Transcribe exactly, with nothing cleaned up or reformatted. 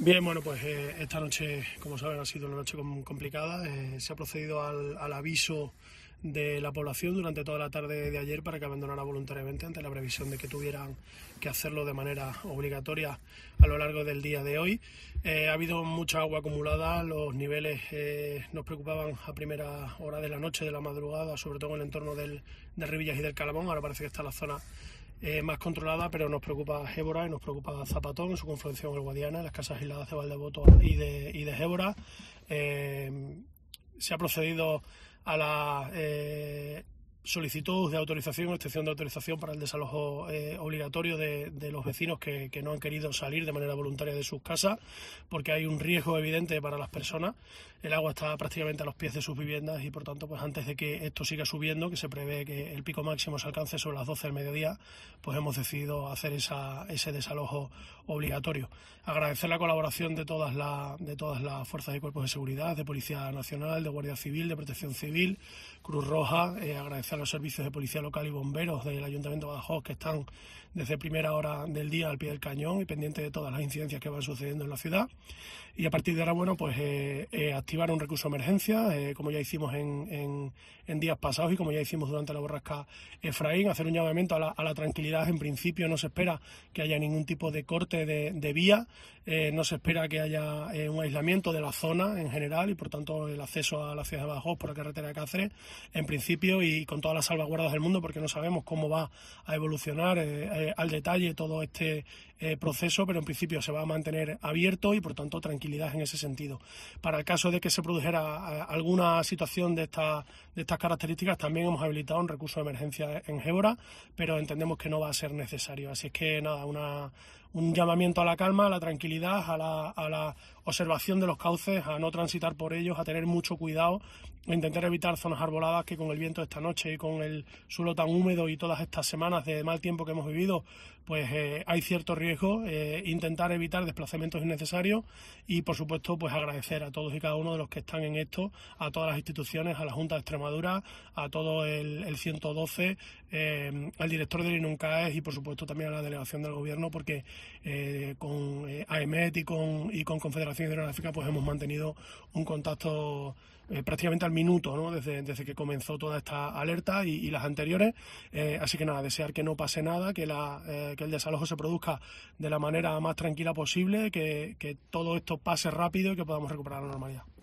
Bien, bueno, pues eh, esta noche, como saben, ha sido una noche com- complicada. Eh, se ha procedido al, al aviso de la población durante toda la tarde de ayer para que abandonara voluntariamente ante la previsión de que tuvieran que hacerlo de manera obligatoria a lo largo del día de hoy. Eh, ha habido mucha agua acumulada, los niveles eh, nos preocupaban a primera hora de la noche, de la madrugada, sobre todo en el entorno del, de Rivillas y del Calamón. Ahora parece que está la zona Eh, más controlada, pero nos preocupa Gébora y nos preocupa Zapatón en su confluencia con el Guadiana, en las casas aisladas de Valdevoto y de, y de Gébora. Eh, se ha procedido a la eh, solicitud de autorización o extensión de autorización para el desalojo eh, obligatorio de, de los vecinos que, que no han querido salir de manera voluntaria de sus casas, porque hay un riesgo evidente para las personas. El agua está prácticamente a los pies de sus viviendas y, por tanto, pues antes de que esto siga subiendo, que se prevé que el pico máximo se alcance sobre las doce del mediodía, pues hemos decidido hacer esa, ese desalojo obligatorio. Agradecer la colaboración de todas, la, de todas las fuerzas y cuerpos de seguridad, de Policía Nacional, de Guardia Civil, de Protección Civil, Cruz Roja, eh, agradecer a los servicios de policía local y bomberos del Ayuntamiento de Badajoz, que están desde primera hora del día al pie del cañón y pendientes de todas las incidencias que van sucediendo en la ciudad. Y a partir de ahora, bueno, pues eh, eh, activar un recurso de emergencia, eh, como ya hicimos en, en, en días pasados y como ya hicimos durante la borrasca Efraín, hacer un llamamiento a la, a la tranquilidad. En principio no se espera que haya ningún tipo de corte de, de vía, eh, no se espera que haya eh, un aislamiento de la zona en general y, por tanto, el acceso a la ciudad de Badajoz por la carretera de Cáceres, en principio, y con todas las salvaguardas del mundo, porque no sabemos cómo va a evolucionar eh, eh, al detalle todo este eh, proceso, pero en principio se va a mantener abierto y, por tanto, tranquilidad en ese sentido. Para el caso de que se produjera alguna situación de, esta, de estas características, también hemos habilitado un recurso de emergencia en Gébora, pero entendemos que no va a ser necesario. Así es que nada, una, un llamamiento a la calma, a la tranquilidad, a la, a la observación de los cauces, a no transitar por ellos, a tener mucho cuidado, a intentar evitar zonas arboladas, que con el viento de esta noche y con el suelo tan húmedo y todas estas semanas de mal tiempo que hemos vivido, pues eh, hay cierto riesgo. Eh, intentar evitar desplazamientos innecesarios y, por supuesto, pues agradecer a todos y cada uno de los que están en esto, a todas las instituciones, a la Junta de Extremadura, a todo el, el ciento doce, eh, al director del INUNCAES y, por supuesto, también a la delegación del Gobierno, porque eh, con eh, AEMET y con, y con Confederación Hidrográfica pues hemos mantenido un contacto Eh, prácticamente al minuto, ¿no? desde, desde que comenzó toda esta alerta y, y las anteriores. Eh, así que nada, desear que no pase nada, que, la, eh, que el desalojo se produzca de la manera más tranquila posible, que, que todo esto pase rápido y que podamos recuperar la normalidad.